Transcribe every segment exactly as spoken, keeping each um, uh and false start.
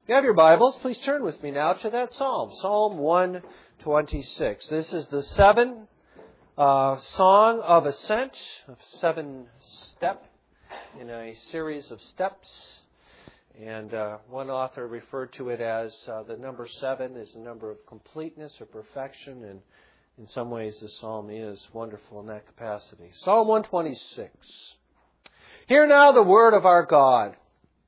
If you have your Bibles, please turn with me now to that Psalm, Psalm one twenty-six. This is the seven uh, song of ascent, of seven step in a series of steps. And uh, one author referred to it as uh, the number seven is a number of completeness or perfection, and in some ways the psalm is wonderful in that capacity. Psalm one twenty-six. Hear now the word of our God.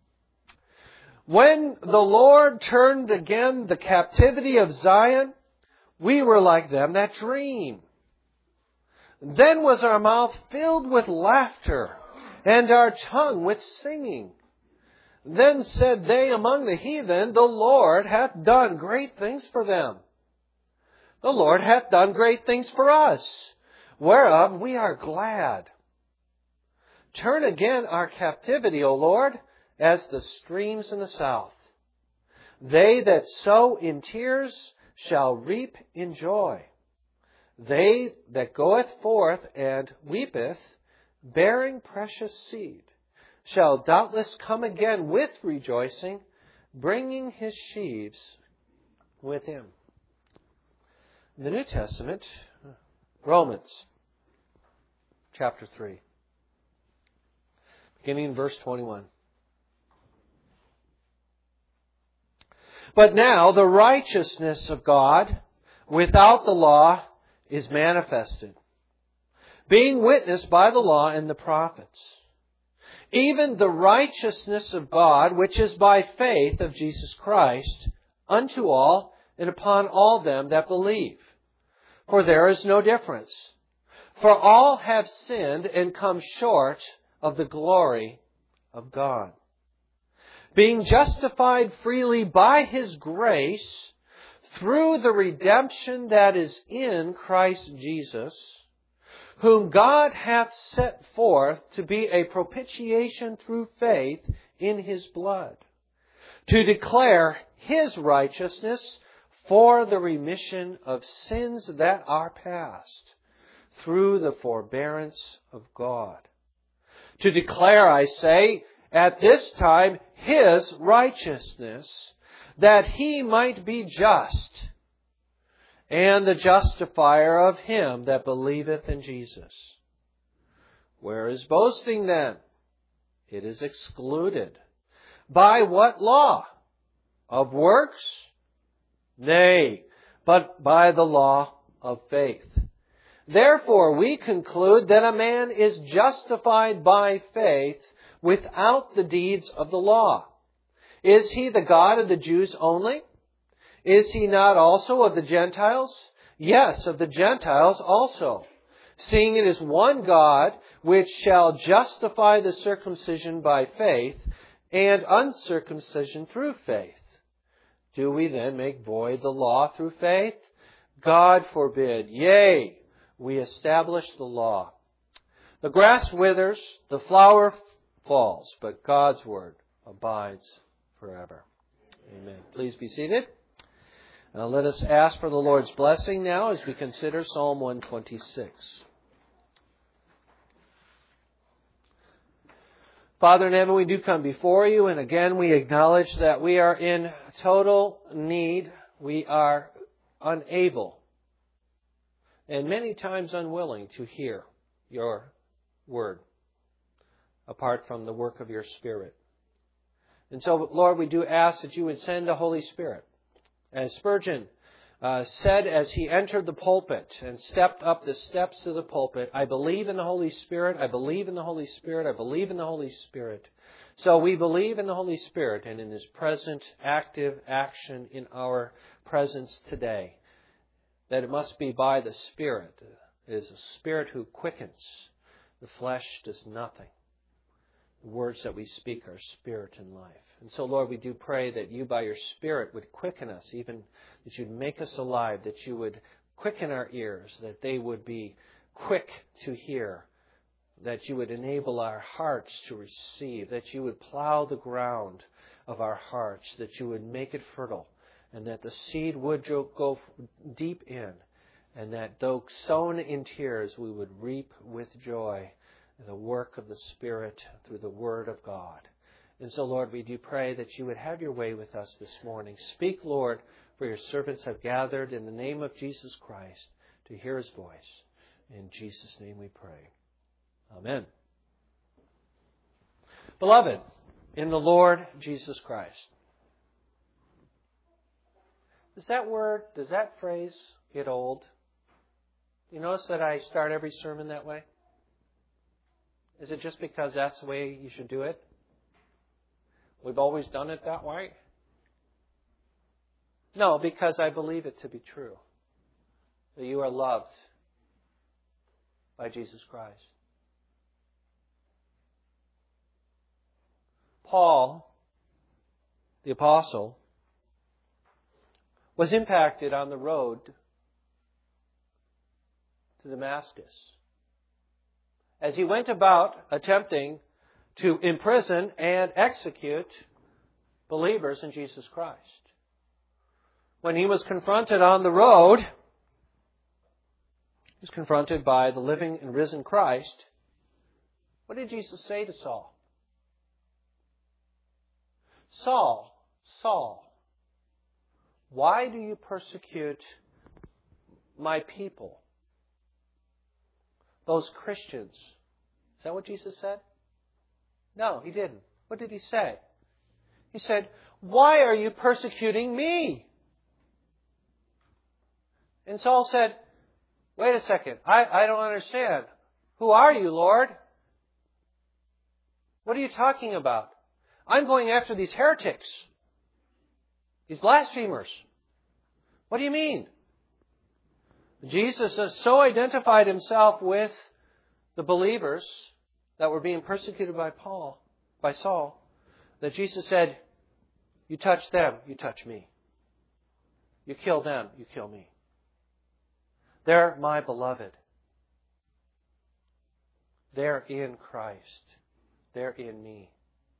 When the Lord turned again the captivity of Zion, we were like them that dream. Then was our mouth filled with laughter, and our tongue with singing. Then said they among the heathen, The Lord hath done great things for them. The Lord hath done great things for us, whereof we are glad. Turn again our captivity, O Lord, as the streams in the south. They that sow in tears shall reap in joy. They that goeth forth and weepeth, bearing precious seed, shall doubtless come again with rejoicing, bringing his sheaves with him. In the New Testament, Romans chapter three, beginning in verse twenty-one. But now the righteousness of God without the law is manifested, being witnessed by the law and the prophets, even the righteousness of God which is by faith of Jesus Christ unto all and upon all them that believe. For there is no difference. For all have sinned and come short of the glory of God, being justified freely by His grace through the redemption that is in Christ Jesus, whom God hath set forth to be a propitiation through faith in His blood, to declare His righteousness for the remission of sins that are past, through the forbearance of God. To declare, I say, at this time His righteousness, that He might be just, and the justifier of him that believeth in Jesus. Where is boasting then? It is excluded. By what law? Of works? Nay, but by the law of faith. Therefore we conclude that a man is justified by faith without the deeds of the law. Is He the God of the Jews only? Is He not also of the Gentiles? Yes, of the Gentiles also. Seeing it is one God which shall justify the circumcision by faith and uncircumcision through faith. Do we then make void the law through faith? God forbid. Yea, we establish the law. The grass withers, the flower falls, but God's word abides forever. Amen. Please be seated. Now let us ask for the Lord's blessing now as we consider Psalm one twenty-six. Father in heaven, we do come before you, and again we acknowledge that we are in total need. We are unable and many times unwilling to hear your word apart from the work of your Spirit. And so, Lord, we do ask that you would send the Holy Spirit. As Spurgeon uh, said as he entered the pulpit and stepped up the steps of the pulpit, I believe in the Holy Spirit, I believe in the Holy Spirit, I believe in the Holy Spirit. So we believe in the Holy Spirit and in His present active action in our presence today. That it must be by the Spirit. It is a Spirit who quickens. The flesh does nothing. The words that we speak are spirit and life. And so, Lord, we do pray that you by your Spirit would quicken us, even that you'd make us alive, that you would quicken our ears, that they would be quick to hear, that you would enable our hearts to receive, that you would plow the ground of our hearts, that you would make it fertile, and that the seed would go deep in, and that though sown in tears, we would reap with joy the work of the Spirit through the Word of God. And so, Lord, we do pray that you would have your way with us this morning. Speak, Lord, for your servants have gathered in the name of Jesus Christ to hear his voice. In Jesus' name we pray. Amen. Beloved, in the Lord Jesus Christ. Does that word, does that phrase get old? You notice that I start every sermon that way? Is it just because that's the way you should do it? We've always done it that way? No, because I believe it to be true. That you are loved by Jesus Christ. Paul, the apostle, was impacted on the road to Damascus as he went about attempting to imprison and execute believers in Jesus Christ. When he was confronted on the road, he was confronted by the living and risen Christ. What did Jesus say to Saul? Saul, Saul, why do you persecute my people? Those Christians. Is that what Jesus said? No, he didn't. What did he say? He said, why are you persecuting me? And Saul said, wait a second, I, I don't understand. Who are you, Lord? What are you talking about? I'm going after these heretics, these blasphemers. What do you mean? Jesus has so identified himself with the believers that were being persecuted by Paul, by Saul, that Jesus said, you touch them, you touch me. You kill them, you kill me. They're my beloved. They're in Christ. They're in me.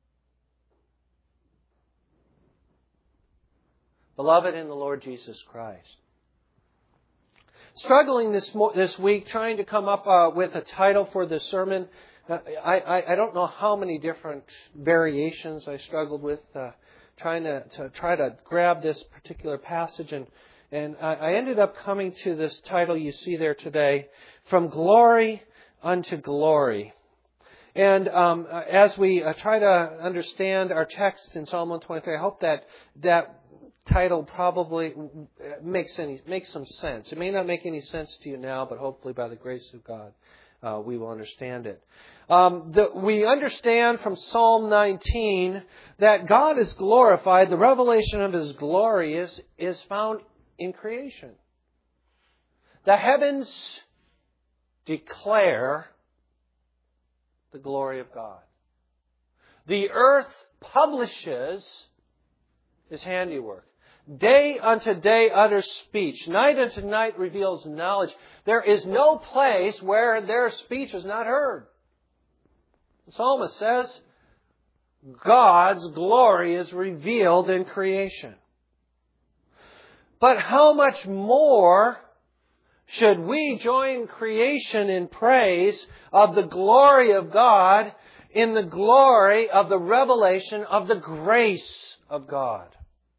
Beloved in the Lord Jesus Christ. Struggling this this week, trying to come up uh, with a title for this sermon. Uh, I, I, I don't know how many different variations I struggled with, uh, trying to, to try to grab this particular passage. And, and I, I ended up coming to this title you see there today, From Glory unto Glory. And um, as we uh, try to understand our text in Psalm one twenty-three, I hope that that title probably makes any makes some sense. It may not make any sense to you now, but hopefully by the grace of God, uh, we will understand it. Um, the, we understand from Psalm nineteen that God is glorified. The revelation of His glory is, is found in creation. The heavens declare the glory of God. The earth publishes His handiwork. Day unto day utters speech. Night unto night reveals knowledge. There is no place where their speech is not heard. The psalmist says, God's glory is revealed in creation. But how much more should we join creation in praise of the glory of God, in the glory of the revelation of the grace of God?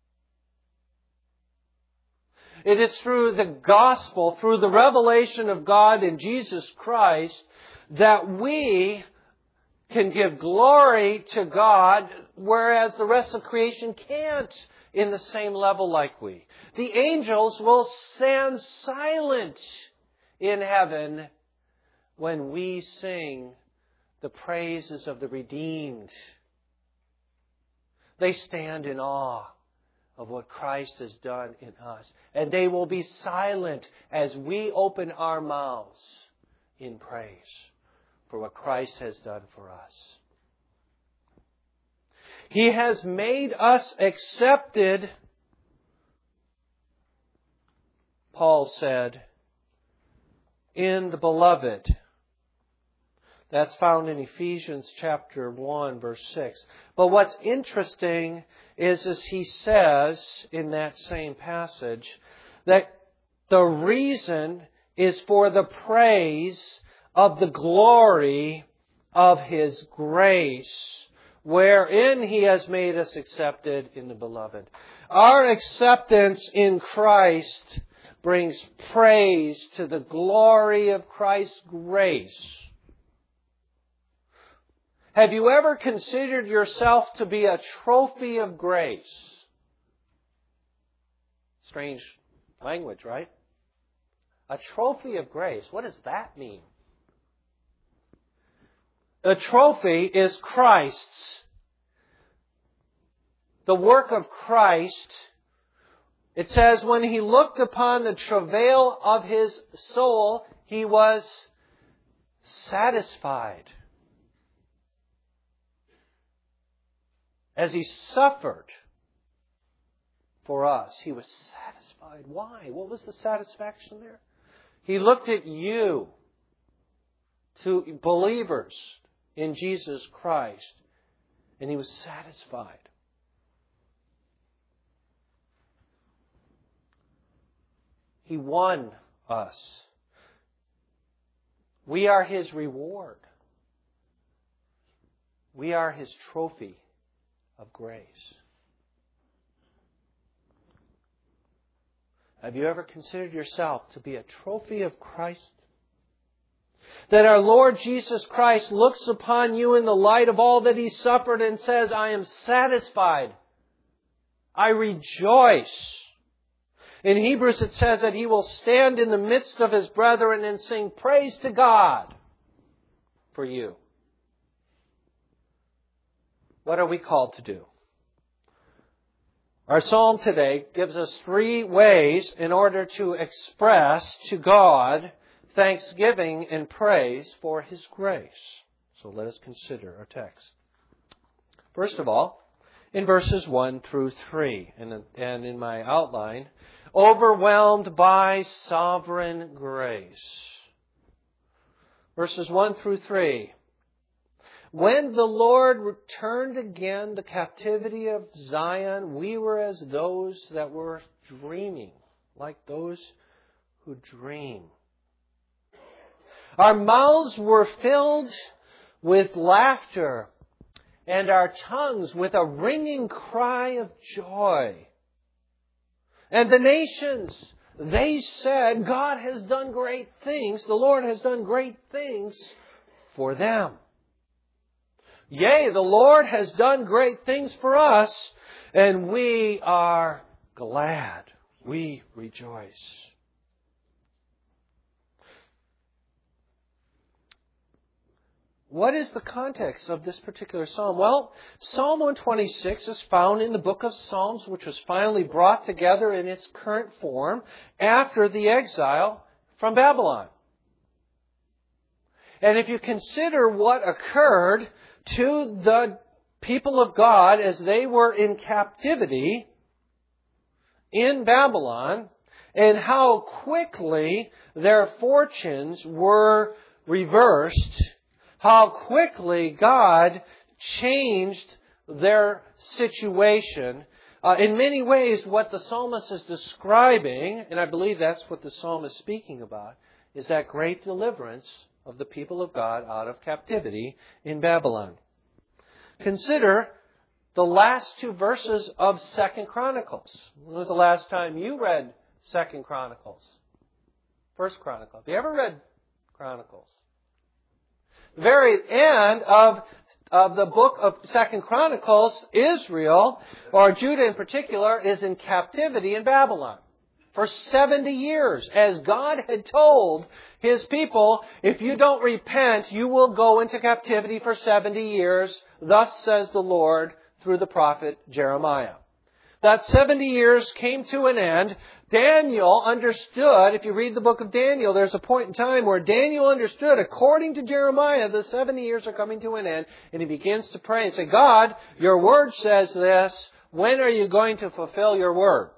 It is through the gospel, through the revelation of God in Jesus Christ, that we can give glory to God, whereas the rest of creation can't in the same level like we. The angels will stand silent in heaven when we sing the praises of the redeemed. They stand in awe of what Christ has done in us. And they will be silent as we open our mouths in praise for what Christ has done for us. He has made us accepted, Paul said, in the beloved. That's found in Ephesians chapter one, verse six. But what's interesting is, as he says in that same passage, that the reason is for the praise of the glory of His grace, wherein He has made us accepted in the Beloved. Our acceptance in Christ brings praise to the glory of Christ's grace. Have you ever considered yourself to be a trophy of grace? Strange language, right? A trophy of grace. What does that mean? The trophy is Christ's. The work of Christ. It says, when He looked upon the travail of His soul, He was satisfied. As He suffered for us, He was satisfied. Why? What was the satisfaction there? He looked at you, to believers in Jesus Christ, and He was satisfied. He won us. We are His reward. We are His trophy of grace. Have you ever considered yourself to be a trophy of Christ? That our Lord Jesus Christ looks upon you in the light of all that He suffered and says, I am satisfied. I rejoice. In Hebrews it says that He will stand in the midst of His brethren and sing praise to God for you. What are we called to do? Our psalm today gives us three ways in order to express to God thanksgiving and praise for His grace. So let us consider our text. First of all, in verses one through three, and, and in my outline, overwhelmed by sovereign grace. Verses one through three. When the Lord returned again the captivity of Zion, we were as those that were dreaming, like those who dream. Our mouths were filled with laughter, and our tongues with a ringing cry of joy. And the nations, they said, God has done great things. The Lord has done great things for them. Yea, the Lord has done great things for us, and we are glad. We rejoice. What is the context of this particular psalm? Well, Psalm one twenty-six is found in the book of Psalms, which was finally brought together in its current form after the exile from Babylon. And if you consider what occurred to the people of God as they were in captivity in Babylon, and how quickly their fortunes were reversed, how quickly God changed their situation. Uh, in many ways, what the psalmist is describing, and I believe that's what the psalm is speaking about, is that great deliverance of the people of God out of captivity in Babylon. Consider the last two verses of Second Chronicles. When was the last time you read Second Chronicles? First Chronicles. Have you ever read Chronicles? The very end of, of the book of Second Chronicles, Israel, or Judah in particular, is in captivity in Babylon for seventy years. As God had told His people, if you don't repent, you will go into captivity for seventy years. Thus says the Lord through the prophet Jeremiah. That seventy years came to an end. Daniel understood, if you read the book of Daniel, there's a point in time where Daniel understood, according to Jeremiah, the seventy years are coming to an end. And he begins to pray and say, God, your word says this. When are you going to fulfill your word?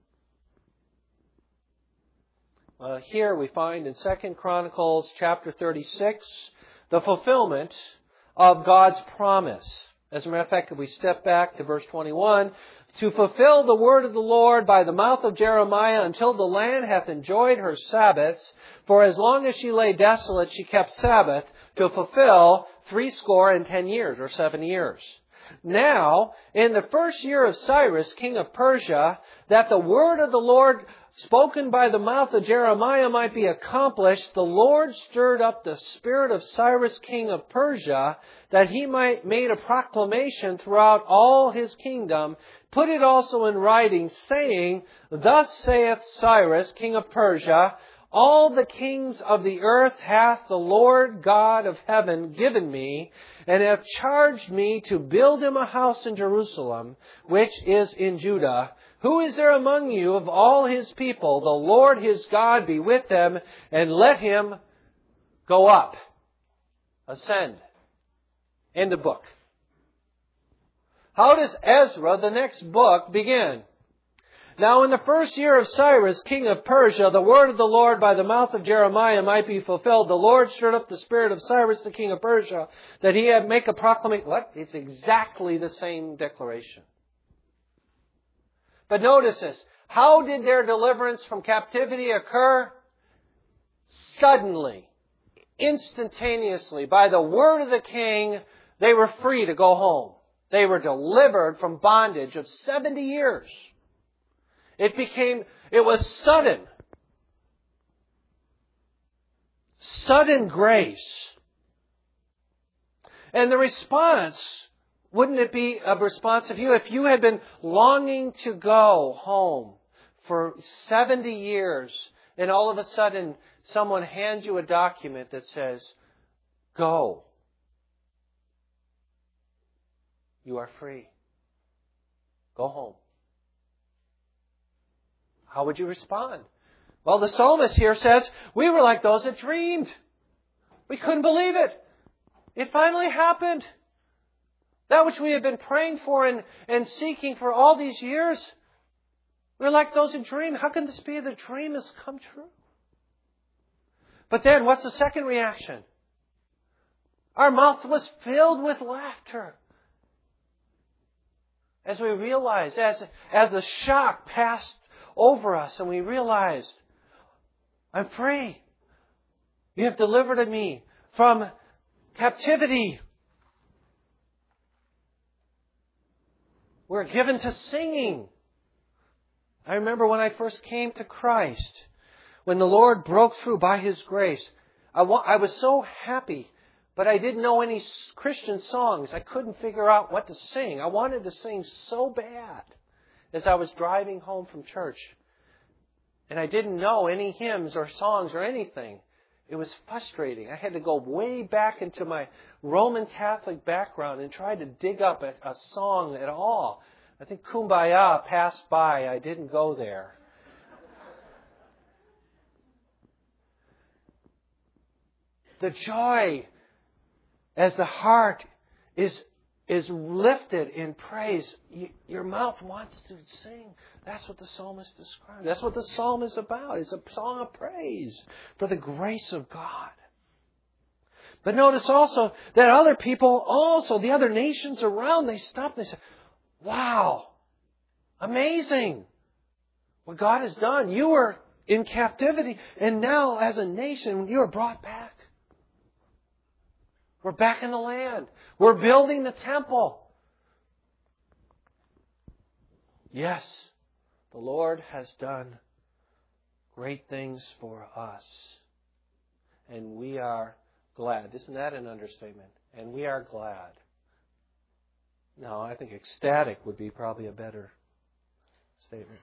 Uh, here we find in Second Chronicles chapter thirty-six, the fulfillment of God's promise. As a matter of fact, if we step back to verse twenty-one, to fulfill the word of the Lord by the mouth of Jeremiah until the land hath enjoyed her Sabbaths, for as long as she lay desolate, she kept Sabbath, to fulfill threescore and ten years, or seven years. Now, in the first year of Cyrus, king of Persia, that the word of the Lord spoken by the mouth of Jeremiah might be accomplished, the Lord stirred up the spirit of Cyrus, king of Persia, that he might make a proclamation throughout all his kingdom, put it also in writing, saying, Thus saith Cyrus, king of Persia, all the kings of the earth hath the Lord God of heaven given me, and hath charged me to build him a house in Jerusalem, which is in Judah. Who is there among you of all his people? The Lord his God be with them, and let him go up. Ascend. End of book. How does Ezra, the next book, begin? Now in the first year of Cyrus, king of Persia, the word of the Lord by the mouth of Jeremiah might be fulfilled. The Lord stirred up the spirit of Cyrus, the king of Persia, that he had make a proclamation. What? It's exactly the same declaration. But notice this. How did their deliverance from captivity occur? Suddenly, instantaneously, by the word of the king, they were free to go home. They were delivered from bondage of seventy years. It became, it was sudden. Sudden grace. And the response, wouldn't it be a response of you if you had been longing to go home for seventy years and all of a sudden someone hands you a document that says, go. You are free. Go home. How would you respond? Well, the psalmist here says, we were like those that dreamed. We couldn't believe it. It finally happened. That which we have been praying for and, and seeking for all these years. We're like those that dream. How can this be? The dream has come true. But then, what's the second reaction? Our mouth was filled with laughter. As we realized, as, as the shock passed over us and we realized, I'm free. You have delivered me from captivity. We're given to singing. I remember when I first came to Christ, when the Lord broke through by His grace, I, wa- I was so happy, but I didn't know any Christian songs. I couldn't figure out what to sing. I wanted to sing so bad as I was driving home from church. And I didn't know any hymns or songs or anything. It was frustrating. I had to go way back into my Roman Catholic background and try to dig up a, a song at all. I think Kumbaya passed by. I didn't go there. The joy as the heart is, is lifted in praise. You, your mouth wants to sing. That's what the psalmist described. That's what the psalm is about. It's a song of praise for the grace of God. But notice also that other people also, the other nations around, they stopped and they said, wow, amazing what God has done. You were in captivity and now as a nation you are brought back. We're back in the land. We're building the temple. Yes, the Lord has done great things for us. And we are glad. Isn't that an understatement? And we are glad. No, I think ecstatic would be probably a better statement.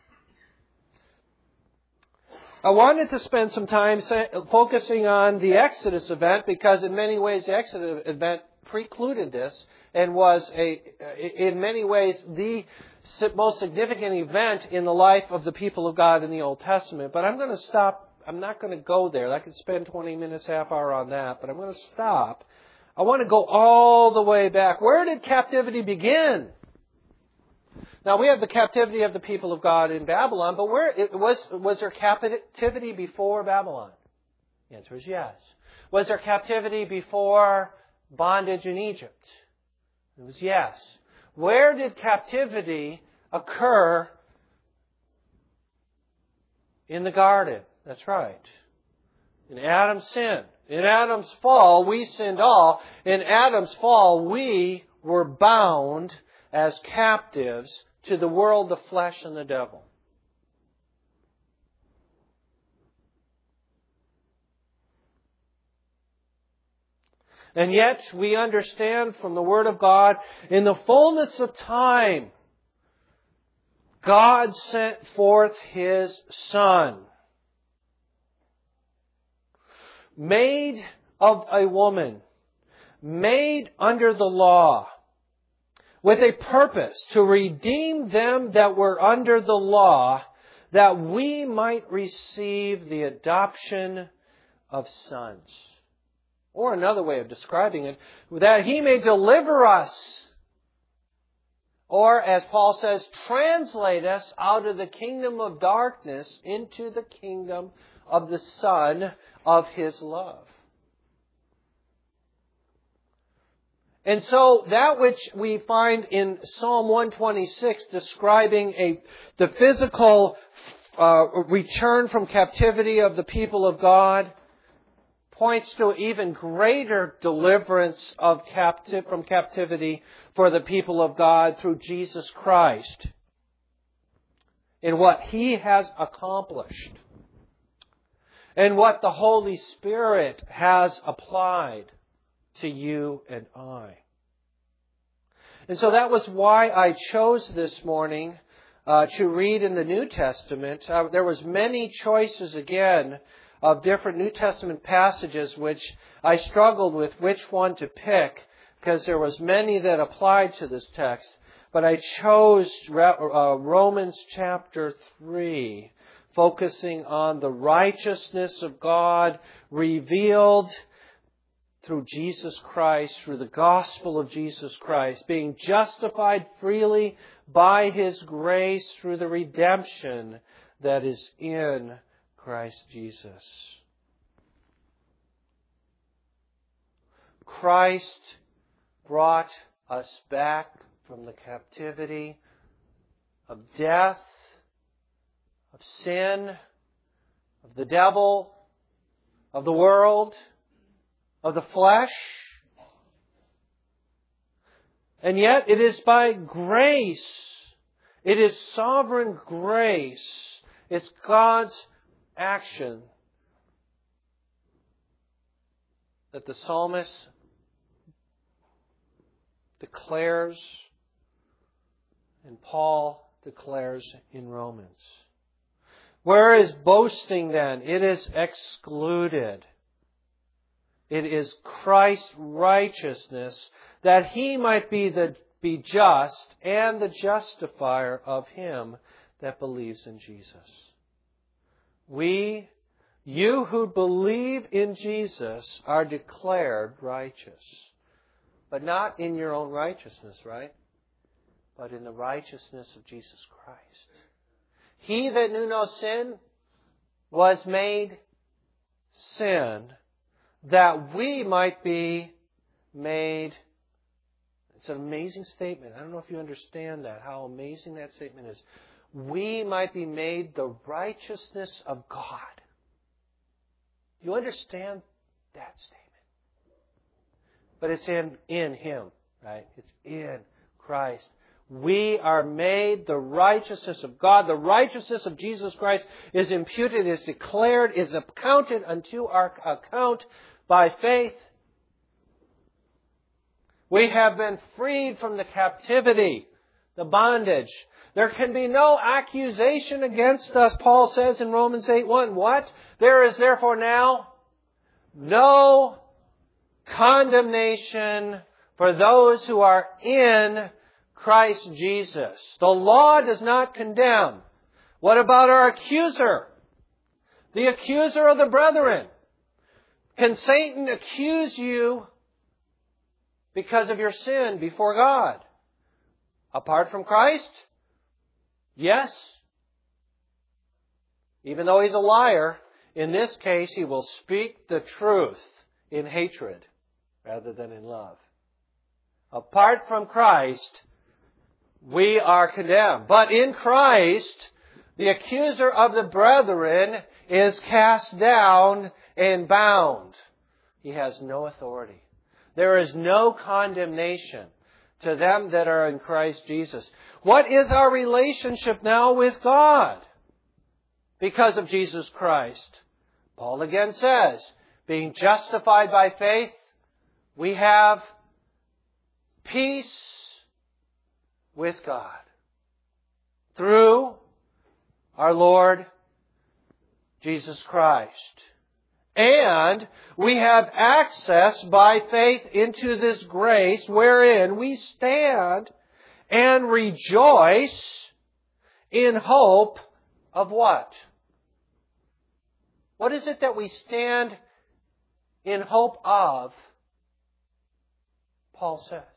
I wanted to spend some time say, focusing on the Exodus event because in many ways the Exodus event precluded this and was a, in many ways the most significant event in the life of the people of God in the Old Testament. But I'm going to stop. I'm not going to go there. I could spend twenty minutes, half hour on that, but I'm going to stop. I want to go all the way back. Where did captivity begin? Now, we have the captivity of the people of God in Babylon, but where it was, was there captivity before Babylon? The answer is yes. Was there captivity before bondage in Egypt? It was yes. Where did captivity occur? In the garden. That's right. In Adam's sin. In Adam's fall, we sinned all. In Adam's fall, we were bound as captives to the world, the flesh, and the devil. And yet we understand from the Word of God, in the fullness of time, God sent forth His Son, made of a woman, made under the law, with a purpose to redeem them that were under the law, that we might receive the adoption of sons. Or another way of describing it, that He may deliver us, or as Paul says, translate us out of the kingdom of darkness into the kingdom of the Son of His love. And so that which we find in Psalm one twenty-six describing a the physical uh, return from captivity of the people of God points to even greater deliverance of captive from captivity for the people of God through Jesus Christ in what He has accomplished and what the Holy Spirit has applied to you and I. And so that was why I chose this morning uh, to read in the New Testament. Uh, there was many choices again of different New Testament passages which I struggled with which one to pick because there was many that applied to this text. But I chose uh, Romans chapter three, focusing on the righteousness of God revealed through Jesus Christ, through the gospel of Jesus Christ, being justified freely by His grace through the redemption that is in Christ Jesus. Christ brought us back from the captivity of death, of sin, of the devil, of the world, of the flesh. And yet it is by grace. It is sovereign grace. It's God's action that the psalmist declares and Paul declares in Romans. Where is boasting then? It is excluded. It is Christ's righteousness that He might be the be just and the justifier of him that believes in Jesus. We, you who believe in Jesus, are declared righteous. But not in your own righteousness, right? But in the righteousness of Jesus Christ. He that knew no sin was made sin that we might be made. It's an amazing statement. I don't know if you understand that, how amazing that statement is. We might be made the righteousness of God. You understand that statement? But it's in, in Him, right? It's in Christ. We are made the righteousness of God. The righteousness of Jesus Christ is imputed, is declared, is accounted unto our account by faith. We have been freed from the captivity, the bondage. There can be no accusation against us, Paul says in Romans eight one. What? There is therefore now no condemnation for those who are in Christ Jesus. The law does not condemn. What about our accuser? The accuser of the brethren. Can Satan accuse you because of your sin before God? Apart from Christ? Yes. Even though he's a liar, in this case he will speak the truth in hatred rather than in love. Apart from Christ, we are condemned. But in Christ, the accuser of the brethren is cast down and bound. He has no authority. There is no condemnation. to them that are in Christ Jesus. What is our relationship now with God because of Jesus Christ? Paul again says, being justified by faith, we have peace with God through our Lord Jesus Christ. And we have access by faith into this grace wherein we stand and rejoice in hope of what? What is it that we stand in hope of? Paul says,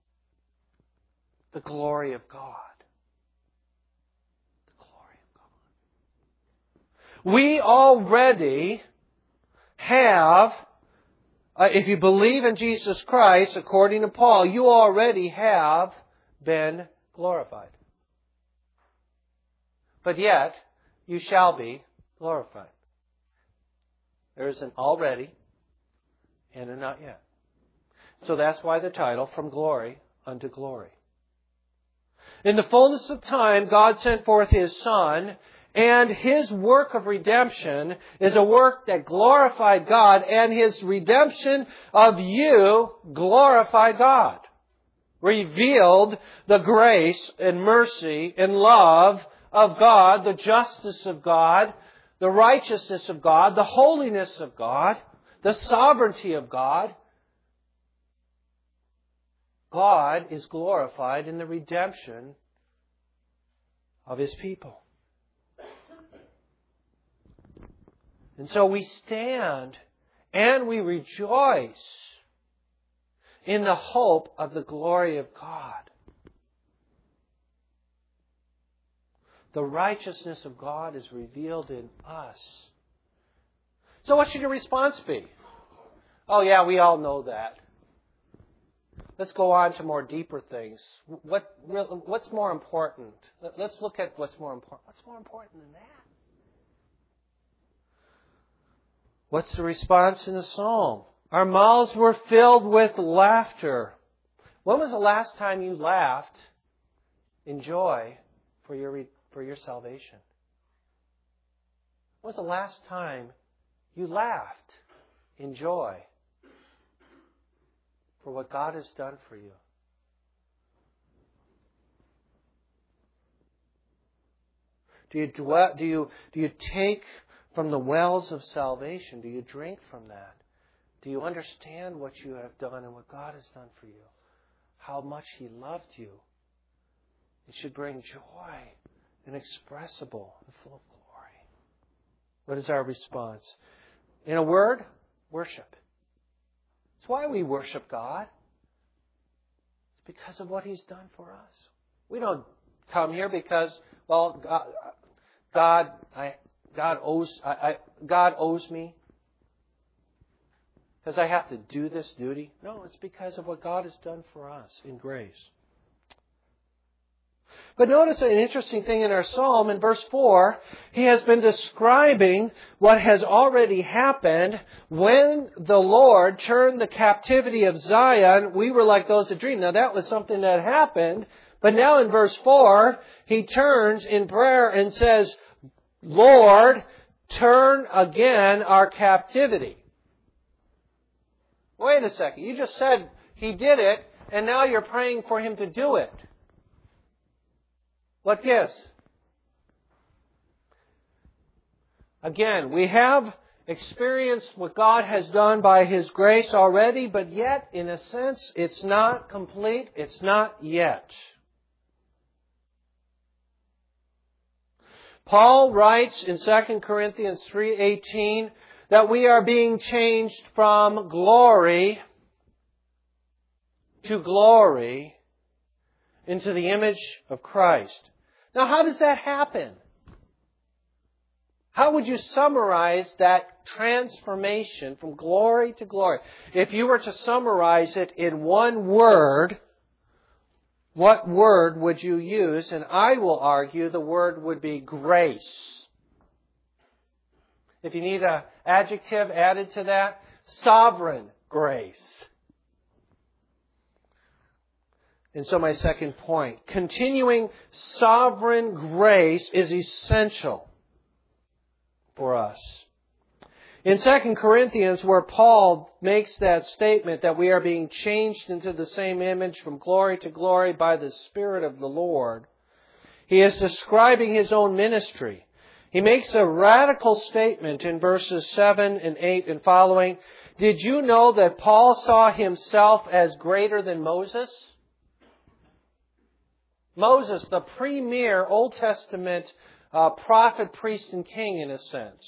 the glory of God. The glory of God. We already have, uh, if you believe in Jesus Christ, according to Paul, you already have been glorified. But yet, you shall be glorified. There is an already and a not yet. So that's why the title, From Glory unto Glory. In the fullness of time, God sent forth His Son, and His work of redemption is a work that glorified God, and His redemption of you glorified God. Revealed the grace and mercy and love of God, the justice of God, the righteousness of God, the holiness of God, the sovereignty of God. God is glorified in the redemption of His people. And so we stand and we rejoice in the hope of the glory of God. The righteousness of God is revealed in us. So what should your response be? Oh yeah, we all know that. Let's go on to more deeper things. What, what's more important? Let's look at what's more important. What's more important than that? What's the response in the psalm? Our mouths were filled with laughter. When was the last time you laughed in joy for your, for your salvation? When was the last time you laughed in joy for what God has done for you? Do you dwell, do you do you take from the wells of salvation? Do you drink from that? Do you understand what you have done and what God has done for you? How much He loved you? It should bring joy, inexpressible and full of glory. What is our response? In a word, worship. It's why we worship God. It's because of what He's done for us. We don't come here because, well, God, God, I, God owes, I, I, God owes me because I have to do this duty. No, it's because of what God has done for us in grace. But notice an interesting thing in our psalm. In verse four, he has been describing what has already happened. When the Lord turned the captivity of Zion, we were like those that dreamed. Now that was something that happened. But now in verse four, he turns in prayer and says, Lord, turn again our captivity. Wait a second. You just said He did it, and now you're praying for Him to do it. What gives? Again, we have experienced what God has done by His grace already, but yet, in a sense, it's not complete. It's not yet. Paul writes in Second Corinthians three eighteen that we are being changed from glory to glory into the image of Christ. Now, how does that happen? How would you summarize that transformation from glory to glory? If you were to summarize it in one word, what word would you use? And I will argue the word would be grace. If you need an adjective added to that, sovereign grace. And so my second point, continuing sovereign grace is essential for us. In Second Corinthians, where Paul makes that statement that we are being changed into the same image from glory to glory by the Spirit of the Lord, he is describing his own ministry. He makes a radical statement in verses seven and eight and following. Did you know that Paul saw himself as greater than Moses? Moses, the premier Old Testament uh, prophet, priest, and king in a sense.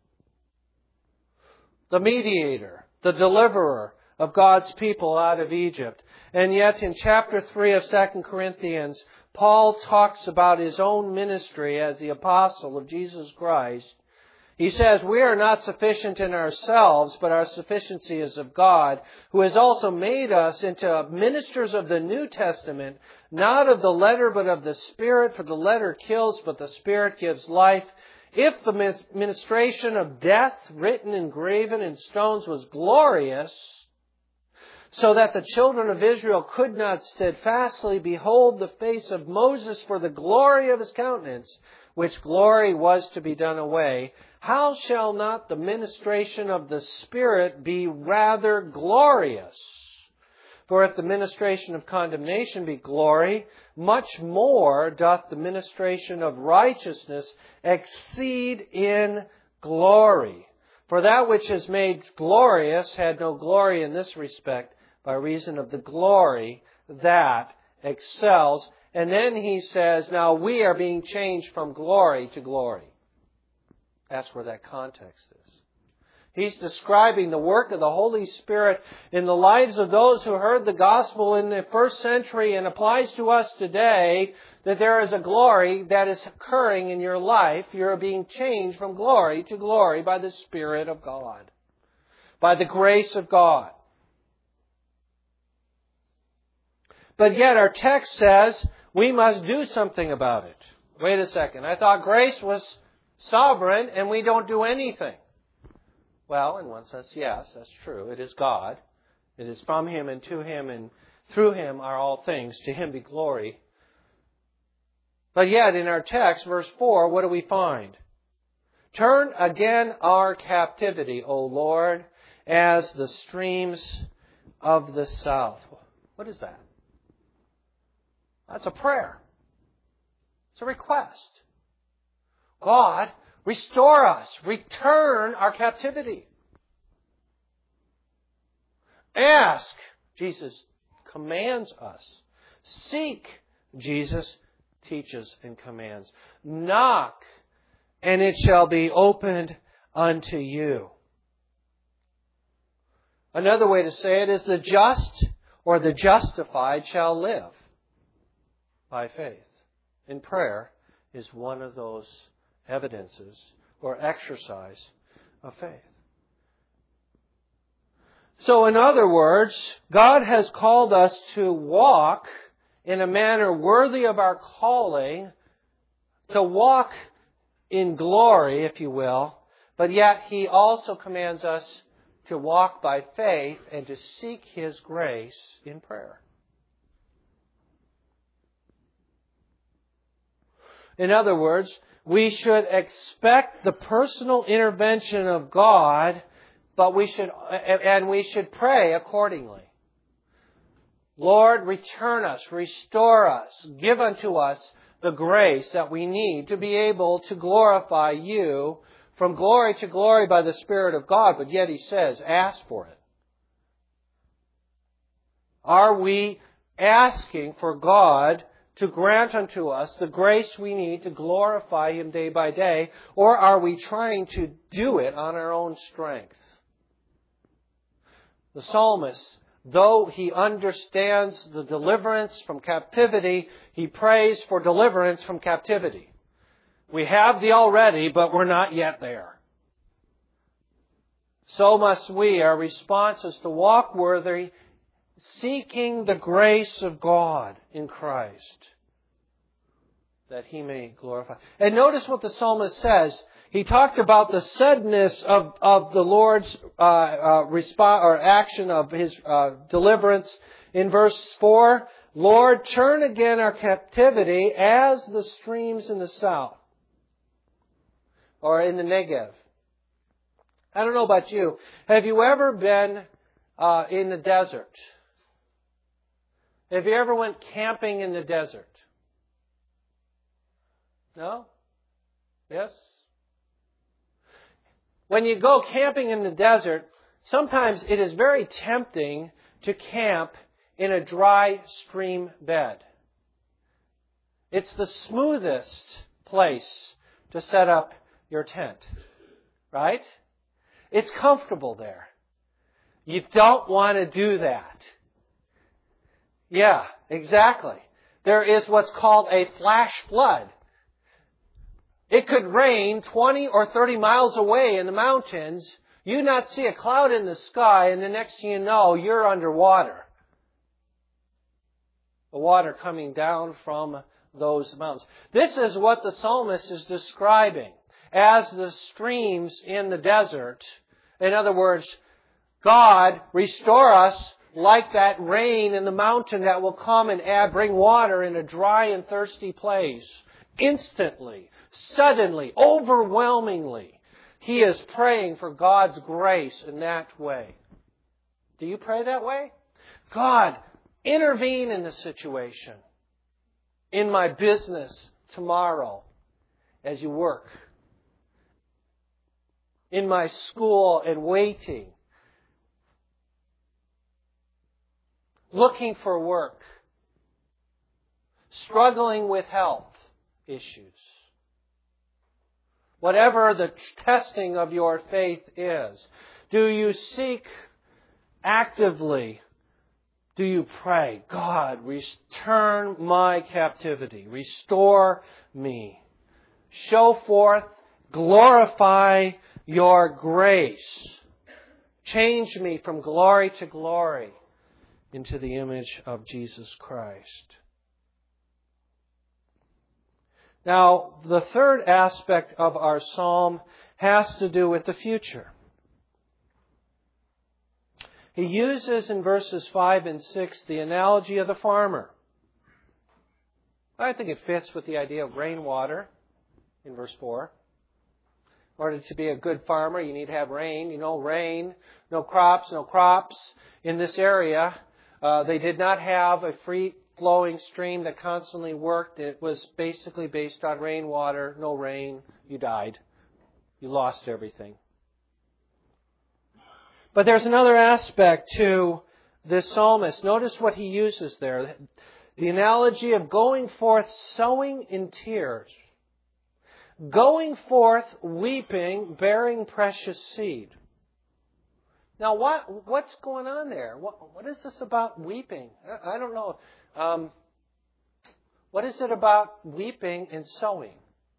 The mediator, the deliverer of God's people out of Egypt. And yet in chapter three of Second Corinthians, Paul talks about his own ministry as the apostle of Jesus Christ. He says, we are not sufficient in ourselves, but our sufficiency is of God, who has also made us into ministers of the New Testament, not of the letter, but of the Spirit, for the letter kills, but the Spirit gives life. If the ministration of death, written and graven in stones, was glorious, so that the children of Israel could not steadfastly behold the face of Moses for the glory of his countenance, which glory was to be done away, how shall not the ministration of the Spirit be rather glorious? For if the ministration of condemnation be glory, much more doth the ministration of righteousness exceed in glory. For that which is made glorious had no glory in this respect, by reason of the glory that excels. And then he says, now we are being changed from glory to glory. That's where that context is. He's describing the work of the Holy Spirit in the lives of those who heard the gospel in the first century and applies to us today, that there is a glory that is occurring in your life. You're being changed from glory to glory by the Spirit of God, by the grace of God. But yet our text says we must do something about it. Wait a second. I thought grace was sovereign and we don't do anything. Well, in one sense, yes, that's true. It is God. It is from Him and to Him and through Him are all things. To Him be glory. But yet in our text, verse four, what do we find? Turn again our captivity, O Lord, as the streams of the south. What is that? That's a prayer. It's a request. God, restore us. Return our captivity. Ask, Jesus commands us. Seek, Jesus teaches and commands. Knock, and it shall be opened unto you. Another way to say it is the just or the justified shall live by faith. And prayer is one of those evidences or exercise of faith. So in other words, God has called us to walk in a manner worthy of our calling, to walk in glory, if you will, but yet He also commands us to walk by faith and to seek His grace in prayer. In other words, we should expect the personal intervention of God, but we should, and we should pray accordingly. Lord, return us, restore us, give unto us the grace that we need to be able to glorify You from glory to glory by the Spirit of God. But yet He says, ask for it. Are we asking for God to grant unto us the grace we need to glorify Him day by day, or are we trying to do it on our own strength? The psalmist, though he understands the deliverance from captivity, he prays for deliverance from captivity. We have the already, but we're not yet there. So must we. Our response is to walk worthy, seeking the grace of God in Christ, that He may glorify. And notice what the psalmist says. He talked about the suddenness of, of the Lord's uh, uh, response or action of His uh, deliverance in verse four. Lord, turn again our captivity as the streams in the south or in the Negev. I don't know about you. Have you ever been uh, in the desert? Have you ever went camping in the desert? No? Yes? When you go camping in the desert, sometimes it is very tempting to camp in a dry stream bed. It's the smoothest place to set up your tent, right? It's comfortable there. You don't want to do that. Yeah, exactly. There is what's called a flash flood. It could rain twenty or thirty miles away in the mountains. You not see a cloud in the sky, and the next thing you know, you're underwater. The water coming down from those mountains. This is what the psalmist is describing as the streams in the desert. In other words, God, restore us like that rain in the mountain that will come and add, bring water in a dry and thirsty place. Instantly, suddenly, overwhelmingly, he is praying for God's grace in that way. Do you pray that way? God, intervene in the situation. In my business tomorrow as you work. In my school and waiting. Looking for work. Struggling with health issues. Whatever the testing of your faith is, do you seek actively? Do you pray, God, return my captivity, restore me, show forth, glorify your grace, change me from glory to glory into the image of Jesus Christ. Now, the third aspect of our psalm has to do with the future. He uses in verses five and six the analogy of the farmer. I think it fits with the idea of rainwater in verse four. In order to be a good farmer, you need to have rain. You know, rain, no crops, no crops. In this area, uh, they did not have a free-flowing stream that constantly worked. It was basically based on rainwater. No rain, you died. You lost everything. But there's another aspect to this psalmist. Notice what he uses there. The analogy of going forth sowing in tears. Going forth weeping, bearing precious seed. Now, what what's going on there? What, what is this about weeping? I, I don't know. Um, what is it about weeping and sowing?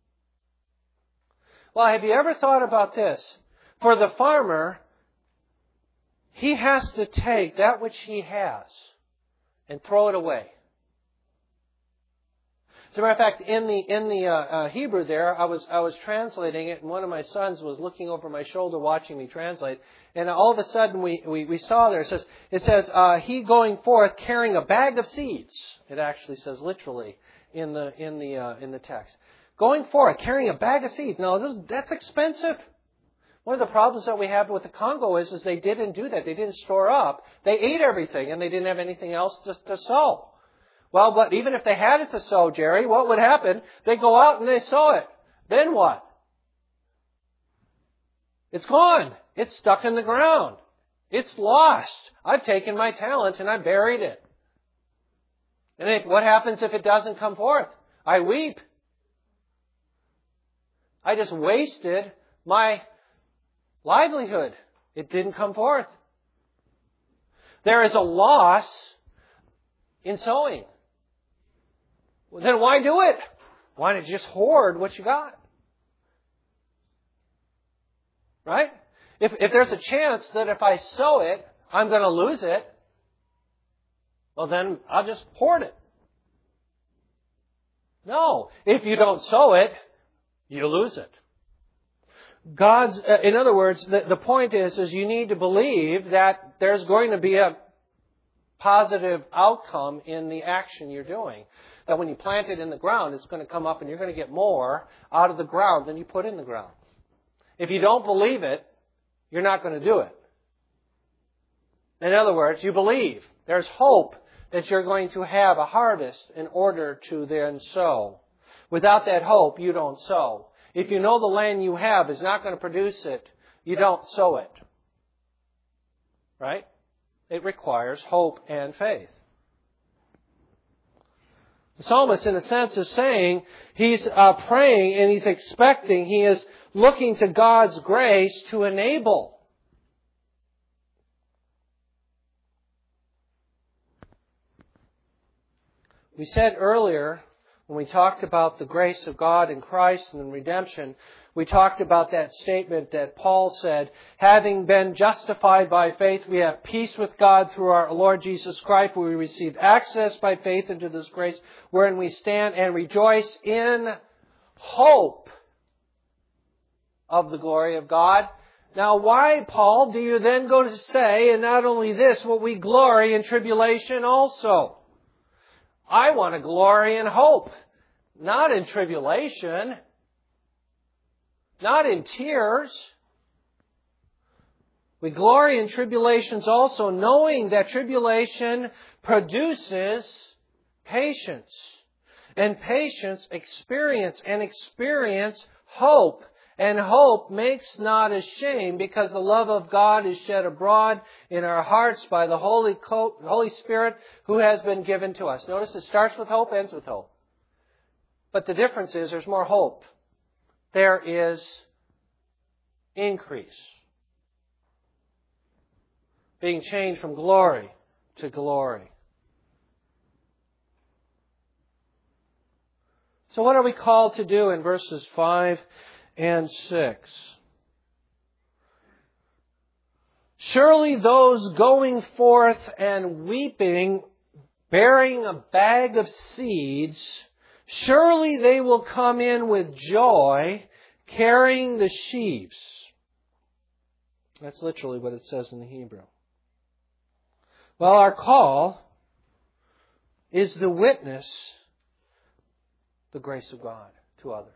Well, have you ever thought about this? For the farmer, he has to take that which he has and throw it away. As a matter of fact, in the in the uh, uh, Hebrew there, I was I was translating it, and one of my sons was looking over my shoulder, watching me translate. And all of a sudden, we we, we saw there it says it says uh, he going forth carrying a bag of seeds. It actually says literally in the in the uh, in the text, going forth carrying a bag of seeds. Now this, that's expensive. One of the problems that we have with the Congo is, is they didn't do that. They didn't store up. They ate everything, and they didn't have anything else to, to sow. Well, but even if they had it to sow, Jerry, what would happen? They go out and they sow it. Then what? It's gone. It's stuck in the ground. It's lost. I've taken my talent and I buried it. And if, what happens if it doesn't come forth? I weep. I just wasted my livelihood. It didn't come forth. There is a loss in sowing. Well, then why do it? Why not just hoard what you got? Right? If if there's a chance that if I sow it, I'm going to lose it, well then I'll just hoard it. No. If you don't sow it, you lose it. God's, uh, in other words, the, the point is, is you need to believe that there's going to be a positive outcome in the action you're doing. That when you plant it in the ground, it's going to come up and you're going to get more out of the ground than you put in the ground. If you don't believe it, you're not going to do it. In other words, you believe. There's hope that you're going to have a harvest in order to then sow. Without that hope, you don't sow. If you know the land you have is not going to produce it, you don't sow it. Right? It requires hope and faith. The psalmist, in a sense, is saying he's uh, praying and he's expecting, he is looking to God's grace to enable. We said earlier, when we talked about the grace of God in Christ and in redemption, we talked about that statement that Paul said, having been justified by faith, we have peace with God through our Lord Jesus Christ. We receive access by faith into this grace wherein we stand and rejoice in hope of the glory of God. Now, why, Paul, do you then go to say, and not only this, will we glory in tribulation also? I want to glory in hope, not in tribulation. Not in tears. We glory in tribulations also, knowing that tribulation produces patience. And patience, experience. And experience, hope. And hope makes not ashamed, because the love of God is shed abroad in our hearts by the Holy Holy Spirit who has been given to us. Notice it starts with hope, ends with hope. But the difference is there's more hope. There is increase. Being changed from glory to glory. So what are we called to do in verses five and six? Surely those going forth and weeping, bearing a bag of seeds, surely they will come in with joy, carrying the sheaves. That's literally what it says in the Hebrew. Well, our call is to witness the grace of God to others.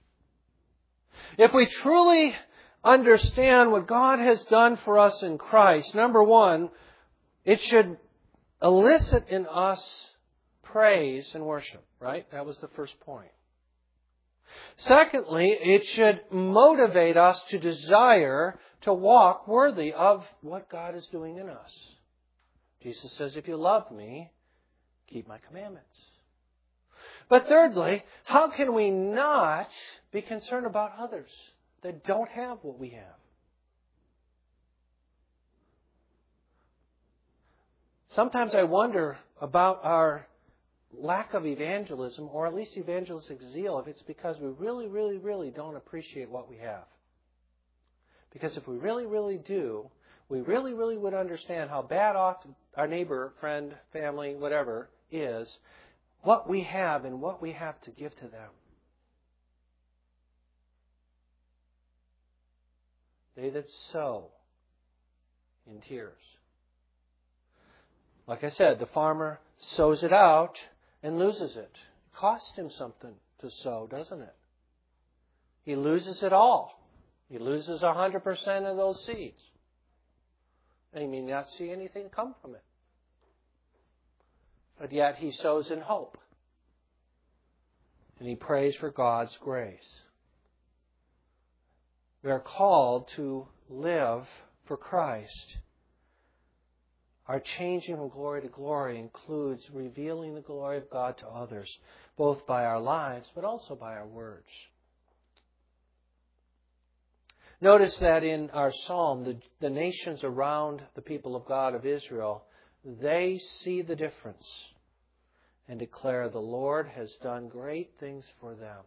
If we truly understand what God has done for us in Christ, number one, it should elicit in us praise and worship, right? That was the first point. Secondly, it should motivate us to desire to walk worthy of what God is doing in us. Jesus says, if you love me, keep my commandments. But thirdly, how can we not be concerned about others that don't have what we have? Sometimes I wonder about our lack of evangelism, or at least evangelistic zeal, if it's because we really, really, really don't appreciate what we have. Because if we really, really do, we really, really would understand how bad off our neighbor, friend, family, whatever, is, what we have and what we have to give to them. They that sow in tears. Like I said, the farmer sows it out and loses it. It costs him something to sow, doesn't it? He loses it all. He loses one hundred percent of those seeds. And he may not see anything come from it. But yet he sows in hope. And he prays for God's grace. We are called to live for Christ. Our changing from glory to glory includes revealing the glory of God to others, both by our lives, but also by our words. Notice that in our psalm, the, the nations around the people of God of Israel, they see the difference and declare the Lord has done great things for them.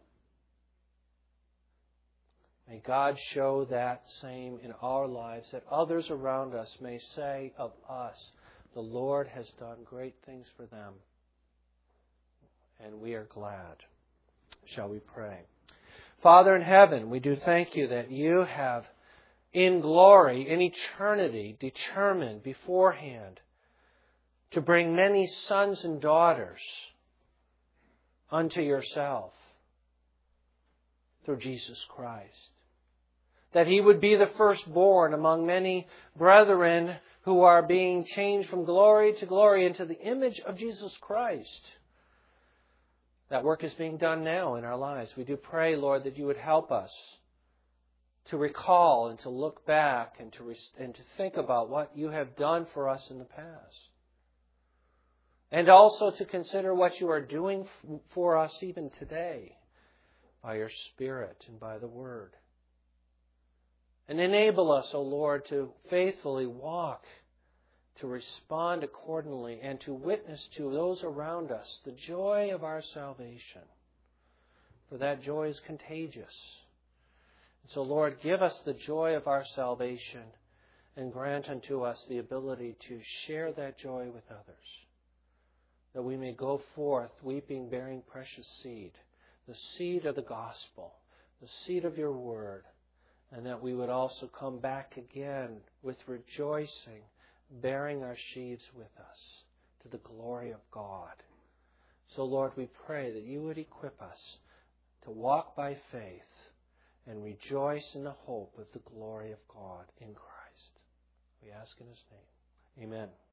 May God show that same in our lives, that others around us may say of us, the Lord has done great things for them. And we are glad. Shall we pray? Father in heaven, we do thank you that you have in glory, in eternity, determined beforehand to bring many sons and daughters unto yourself through Jesus Christ. That He would be the firstborn among many brethren who are being changed from glory to glory into the image of Jesus Christ. That work is being done now in our lives. We do pray, Lord, that You would help us to recall and to look back and to, and to think about what You have done for us in the past. And also to consider what You are doing for us even today by Your Spirit and by the Word. And enable us, O Lord, to faithfully walk, to respond accordingly, and to witness to those around us the joy of our salvation. For that joy is contagious. So, Lord, give us the joy of our salvation and grant unto us the ability to share that joy with others, that we may go forth weeping, bearing precious seed, the seed of the gospel, the seed of Your word, and that we would also come back again with rejoicing, bearing our sheaves with us to the glory of God. So, Lord, we pray that You would equip us to walk by faith and rejoice in the hope of the glory of God in Christ. We ask in His name. Amen.